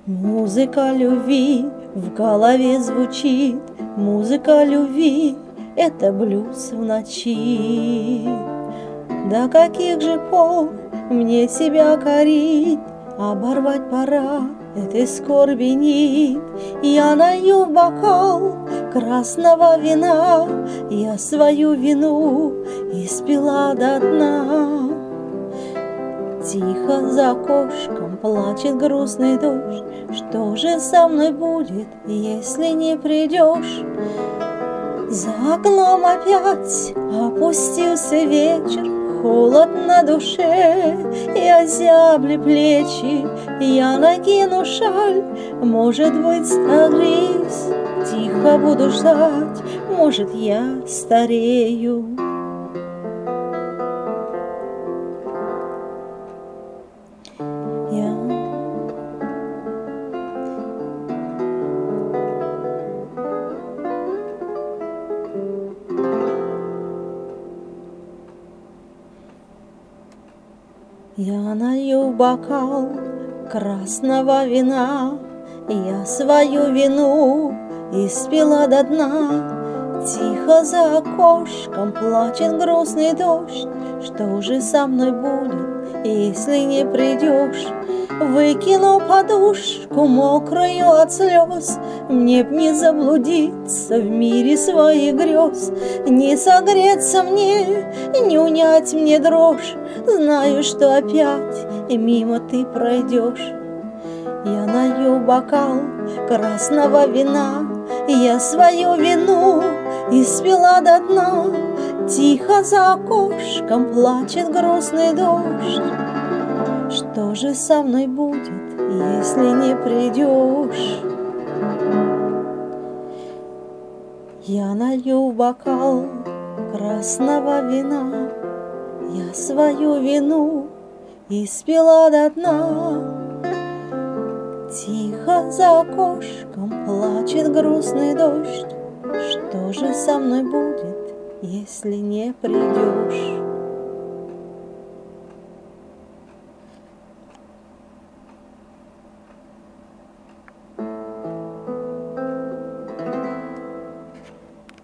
Музыка любви в голове звучит, музыка любви — это блюз в ночи. До каких же пор мне себя корить, оборвать пора этой скорби нить. Я налью в бокал красного вина, я свою вину испила до дна. Тихо за окошком плачет грустный дождь. Что же со мной будет, если не придешь? За окном опять опустился вечер, холод на душе, и озябли плечи. Я накину шаль, может быть, согреюсь. Тихо буду ждать, может, я старею. Я налью бокал красного вина, я свою вину испила до дна. Тихо за окошком плачет грустный дождь. Что же со мной будет, если не придешь? Выкину подушку мокрую от слез, мне б не заблудиться в мире своих грез. Не согреться мне, не унять мне дрожь, знаю, что опять и мимо ты пройдешь. Я налью бокал красного вина, я свою вину испила до дна. Тихо за окошком плачет грустный дождь. Что же со мной будет, если не придешь? Я налью бокал красного вина, я свою вину испила до дна. Тихо за окошком плачет грустный дождь. Что же со мной будет, если не придешь?